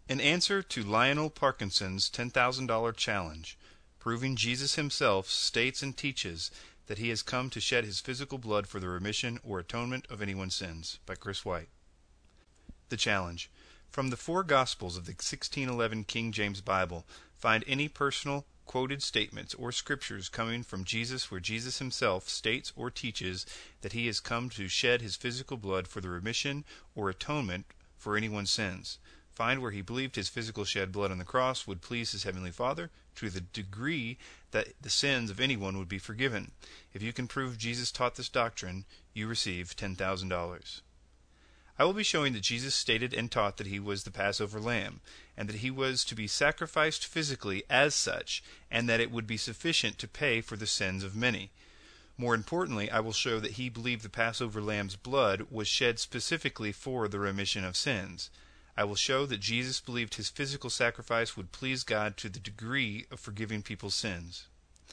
In answer to Lionel Parkinson's $10,000 challenge, Proving Jesus Himself states and teaches that He has come to shed His physical blood for the remission or atonement of anyone's sins, by Chris White. The challenge. From the four Gospels of the 1611 King James Bible, find any personal, quoted statements or scriptures coming from Jesus where Jesus Himself states or teaches that He has come to shed His physical blood for the remission or atonement for anyone's sins. Find where He believed His physical shed blood on the cross would please His Heavenly Father to the degree that the sins of anyone would be forgiven. If you can prove Jesus taught this doctrine, you receive $10,000. I will be showing that Jesus stated and taught that He was the Passover lamb, and that He was to be sacrificed physically as such, and that it would be sufficient to pay for the sins of many. More importantly, I will show that He believed the Passover lamb's blood was shed specifically for the remission of sins. I will show that Jesus believed His physical sacrifice would please God to the degree of forgiving people's sins.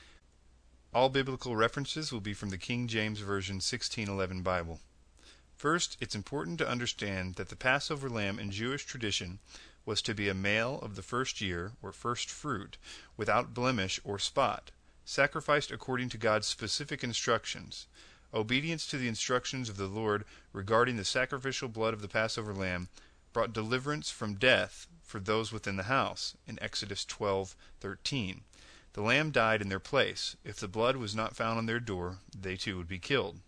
All biblical references will be from the King James Version 1611 Bible. First, it's important to understand that the Passover lamb in Jewish tradition was to be a male of the first year, or first fruit, without blemish or spot, sacrificed according to God's specific instructions. Obedience to the instructions of the Lord regarding the sacrificial blood of the Passover lamb brought deliverance from death for those within the house, in Exodus 12:13. The lamb died in their place. If the blood was not found on their door, they too would be killed.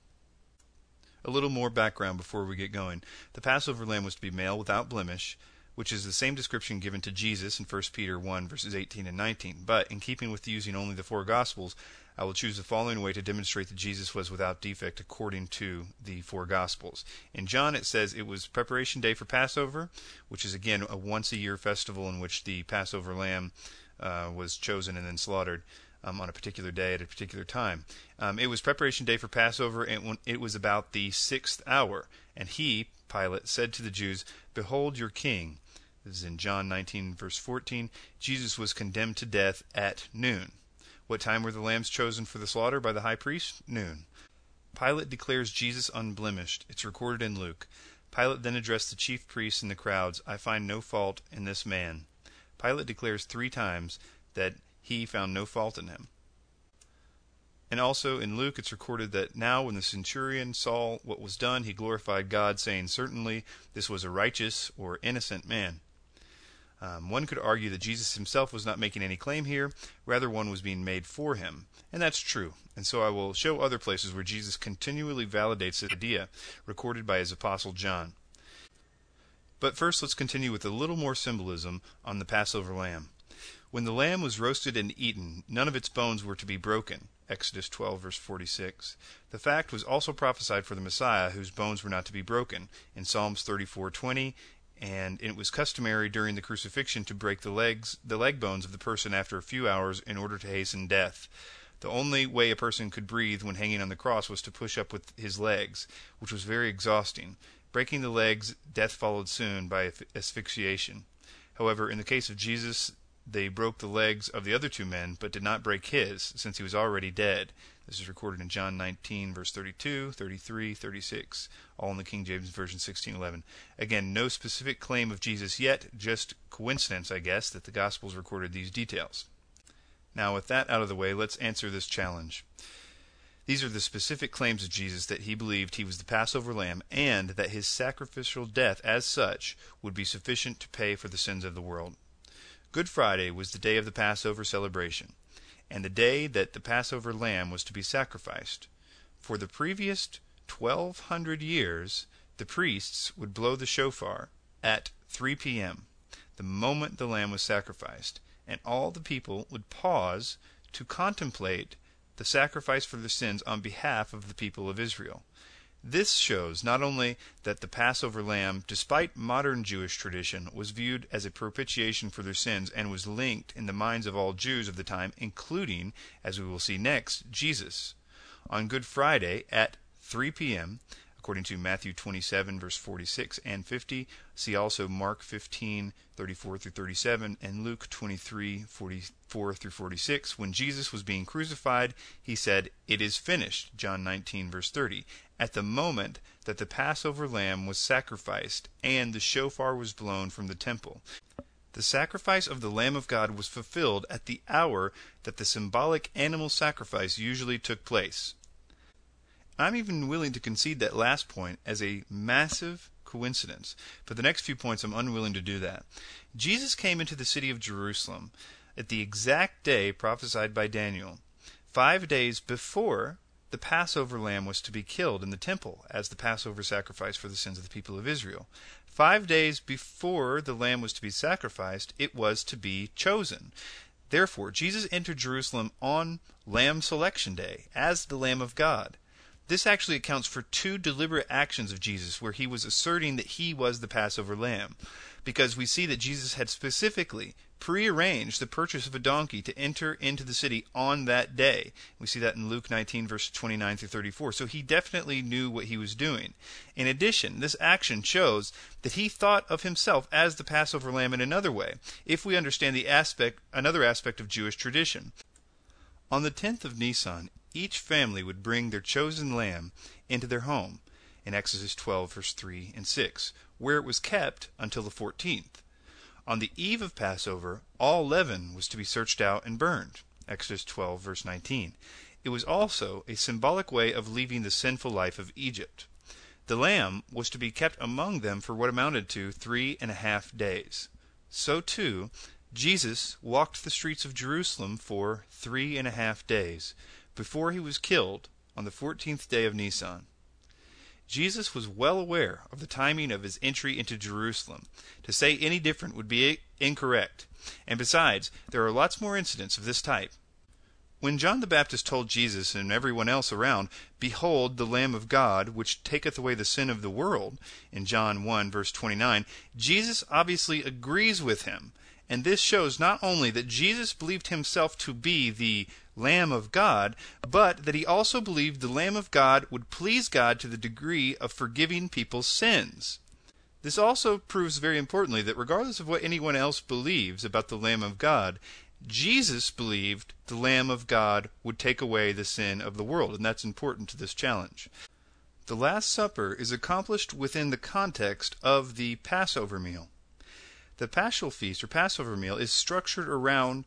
A little more background before we get going. The Passover lamb was to be male without blemish, which is the same description given to Jesus in 1 Peter 1 verses 18 and 19. But in keeping with using only the four Gospels, I will choose the following way to demonstrate that Jesus was without defect according to the four Gospels. In John it says it was preparation day for Passover, which is again a once-a-year festival in which the Passover lamb was chosen and then slaughtered on a particular day at a particular time. It was preparation day for Passover, and it was about the 6th hour. And he, Pilate, said to the Jews, "Behold your king." This is in John 19, verse 14. Jesus was condemned to death at noon. What time were the lambs chosen for the slaughter by the high priest? Noon. Pilate declares Jesus unblemished. It's recorded in Luke. Pilate then addressed the chief priests and the crowds, "I find no fault in this man." Pilate declares 3 times that he found no fault in him. And also in Luke it's recorded that now when the centurion saw what was done, he glorified God, saying, "Certainly this was a righteous or innocent man." One could argue that Jesus himself was not making any claim here, rather one was being made for him. And that's true. And so I will show other places where Jesus continually validates this idea, recorded by his apostle John. But first let's continue with a little more symbolism on the Passover lamb. When the lamb was roasted and eaten, none of its bones were to be broken. Exodus 12, verse 46. The fact was also prophesied for the Messiah, whose bones were not to be broken, in Psalms 34:20, and it was customary during the crucifixion to break the leg bones of the person after a few hours in order to hasten death. The only way a person could breathe when hanging on the cross was to push up with his legs, which was very exhausting. Breaking the legs, death followed soon by asphyxiation. However, in the case of Jesus, they broke the legs of the other 2 men, but did not break his, since he was already dead. This is recorded in John 19, verse 32, 33, 36, all in the King James Version 1611. Again, no specific claim of Jesus yet, just coincidence, I guess, that the Gospels recorded these details. Now, with that out of the way, let's answer this challenge. These are the specific claims of Jesus that he believed he was the Passover lamb, and that his sacrificial death as such would be sufficient to pay for the sins of the world. Good Friday was the day of the Passover celebration, and the day that the Passover lamb was to be sacrificed. For the previous 1,200 years, the priests would blow the shofar at 3 p.m., the moment the lamb was sacrificed, and all the people would pause to contemplate the sacrifice for their sins on behalf of the people of Israel. This shows not only that the Passover lamb, despite modern Jewish tradition, was viewed as a propitiation for their sins and was linked in the minds of all Jews of the time, including, as we will see next, Jesus. On Good Friday at 3 p.m., according to Matthew 27, verse 46 and 50, see also Mark 15, 34 through 37, and Luke 23, 44 through 46. When Jesus was being crucified, he said, "It is finished," John 19, verse 30. At the moment that the Passover lamb was sacrificed and the shofar was blown from the temple. The sacrifice of the Lamb of God was fulfilled at the hour that the symbolic animal sacrifice usually took place. I'm even willing to concede that last point as a massive coincidence, but the next few points I'm unwilling to do that. Jesus came into the city of Jerusalem at the exact day prophesied by Daniel, 5 days before the Passover lamb was to be killed in the temple as the Passover sacrifice for the sins of the people of Israel. 5 days before the lamb was to be sacrificed, it was to be chosen. Therefore, Jesus entered Jerusalem on Lamb Selection Day as the Lamb of God. This actually accounts for 2 deliberate actions of Jesus where he was asserting that he was the Passover lamb, because we see that Jesus had specifically prearranged the purchase of a donkey to enter into the city on that day. We see that in Luke 19, verses 29 through 34. So he definitely knew what he was doing. In addition, this action shows that he thought of himself as the Passover lamb in another way, if we understand another aspect of Jewish tradition. On the 10th of Nisan, each family would bring their chosen lamb into their home, in Exodus 12, verse 3 and 6, where it was kept until the 14th. On the eve of Passover, all leaven was to be searched out and burned, Exodus 12, verse 19. It was also a symbolic way of leaving the sinful life of Egypt. The lamb was to be kept among them for what amounted to 3.5 days. So too, Jesus walked the streets of Jerusalem for 3.5 days, before he was killed on the 14th day of Nisan. Jesus was well aware of the timing of his entry into Jerusalem. To say any different would be incorrect. And besides, there are lots more incidents of this type. When John the Baptist told Jesus and everyone else around, "Behold the Lamb of God, which taketh away the sin of the world," in John 1, verse 29, Jesus obviously agrees with him. And this shows not only that Jesus believed himself to be the Lamb of God, but that he also believed the Lamb of God would please God to the degree of forgiving people's sins. This also proves very importantly that regardless of what anyone else believes about the Lamb of God, Jesus believed the Lamb of God would take away the sin of the world, and that's important to this challenge. The Last Supper is accomplished within the context of the Passover meal. The Paschal Feast, or Passover meal, is structured around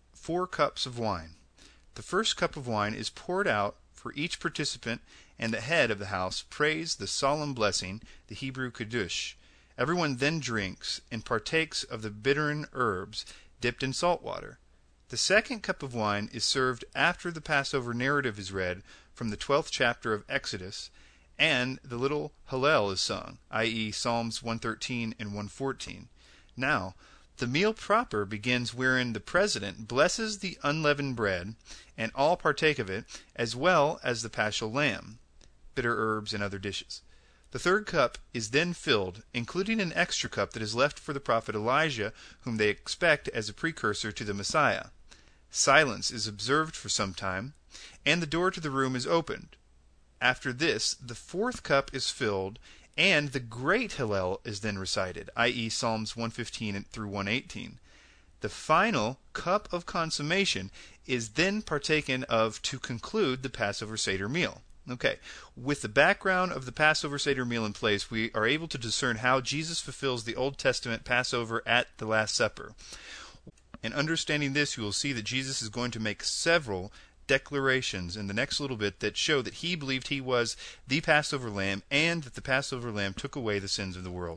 4 cups of wine. The first cup of wine is poured out for each participant, and the head of the house prays the solemn blessing, the Hebrew Kiddush. Everyone then drinks and partakes of the bittering herbs dipped in salt water. The second cup of wine is served after the Passover narrative is read from the 12th chapter of Exodus, and the little Hallel is sung, i.e. Psalms 113 and 114. Now, the meal proper begins wherein the president blesses the unleavened bread, and all partake of it, as well as the paschal lamb, bitter herbs, and other dishes. The third cup is then filled, including an extra cup that is left for the prophet Elijah, whom they expect as a precursor to the Messiah. Silence is observed for some time, and the door to the room is opened. After this, the fourth cup is filled, and the great Hallel is then recited, i.e. Psalms 115 through 118. The final cup of consummation is then partaken of to conclude the Passover Seder meal. Okay, with the background of the Passover Seder meal in place, we are able to discern how Jesus fulfills the Old Testament Passover at the Last Supper. In understanding this, you will see that Jesus is going to make several declarations in the next little bit that show that he believed he was the Passover lamb and that the Passover lamb took away the sins of the world.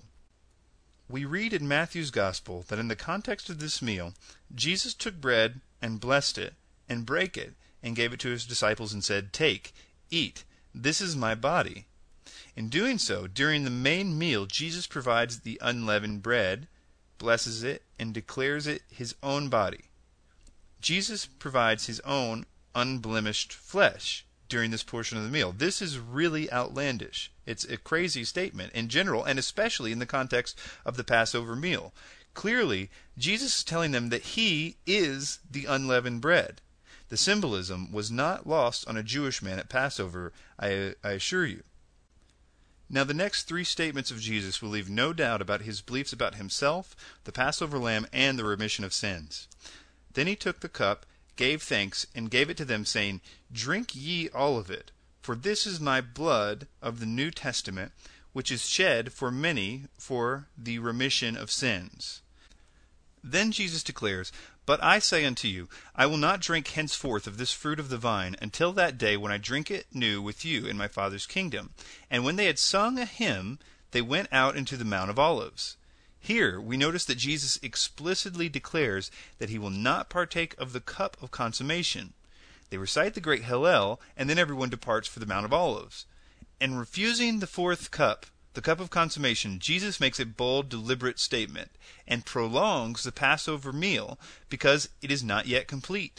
We read in Matthew's Gospel that in the context of this meal, Jesus took bread and blessed it and brake it and gave it to his disciples and said, "Take, eat, this is my body." In doing so, during the main meal, Jesus provides the unleavened bread, blesses it, and declares it his own body. Jesus provides his own unblemished flesh during this portion of the meal. This is really outlandish. It's a crazy statement in general, and especially in the context of the Passover meal. Clearly, Jesus is telling them that he is the unleavened bread. The symbolism was not lost on a Jewish man at Passover, I assure you. Now, the next 3 statements of Jesus will leave no doubt about his beliefs about himself, the Passover lamb, and the remission of sins. Then he took the cup, gave thanks, and gave it to them, saying, "Drink ye all of it, for this is my blood of the New Testament, which is shed for many for the remission of sins." Then Jesus declares, "But I say unto you, I will not drink henceforth of this fruit of the vine until that day when I drink it new with you in my Father's kingdom." And when they had sung a hymn, they went out into the Mount of Olives. Here we notice that Jesus explicitly declares that he will not partake of the cup of consummation. They recite the great Hallel, and then everyone departs for the Mount of Olives. And refusing the fourth cup, the cup of consummation, Jesus makes a bold, deliberate statement and prolongs the Passover meal because it is not yet complete.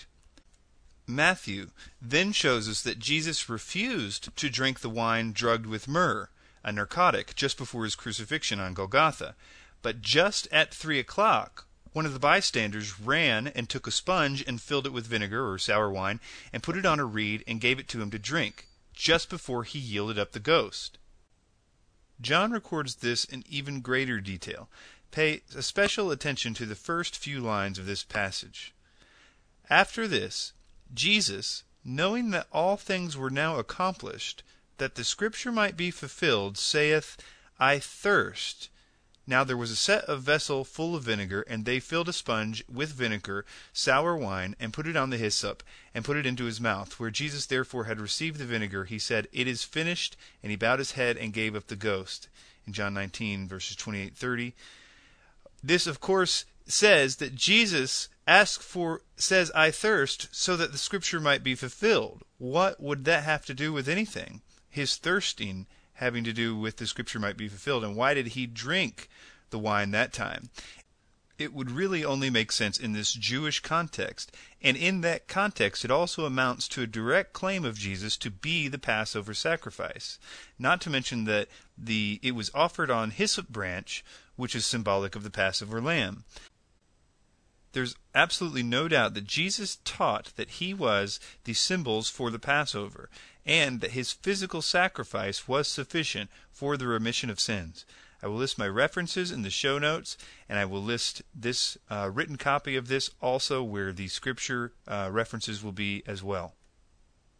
Matthew then shows us that Jesus refused to drink the wine drugged with myrrh, a narcotic, just before his crucifixion on Golgotha. But just at 3 o'clock, one of the bystanders ran and took a sponge and filled it with vinegar or sour wine and put it on a reed and gave it to him to drink, just before he yielded up the ghost. John records this in even greater detail. Pay especial attention to the first few lines of this passage. After this, Jesus, knowing that all things were now accomplished, that the scripture might be fulfilled, saith, I thirst. Now there was a set of vessel full of vinegar, and they filled a sponge with vinegar, sour wine, and put it on the hyssop, and put it into his mouth. Where Jesus therefore had received the vinegar, he said, It is finished, and he bowed his head and gave up the ghost. In John 19, verses 28-30. This, of course, says that Jesus says, I thirst, so that the scripture might be fulfilled. What would that have to do with anything? His thirsting having to do with the scripture might be fulfilled. And why did he drink the wine that time? It would really only make sense in this Jewish context. And in that context, it also amounts to a direct claim of Jesus to be the Passover sacrifice. Not to mention that it was offered on hyssop branch, which is symbolic of the Passover lamb. There's absolutely no doubt that Jesus taught that he was the symbols for the Passover, and that his physical sacrifice was sufficient for the remission of sins. I will list my references in the show notes, and I will list this written copy of this also where the scripture references will be as well.